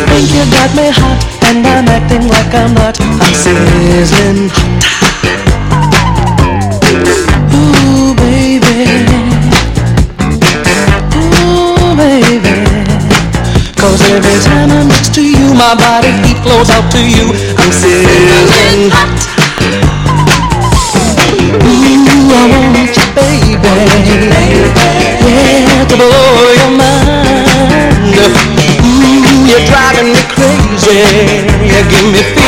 think you got me hot, and I'm acting like I'm not. I'm sizzling hot. Ooh, baby. Ooh, baby. 'Cause every time I'm next to you, my body heat flows out to you. I'm sizzling hot. Ooh, I want you, baby. Yeah, to blow your mind. Ooh, you're driving me crazy. You give me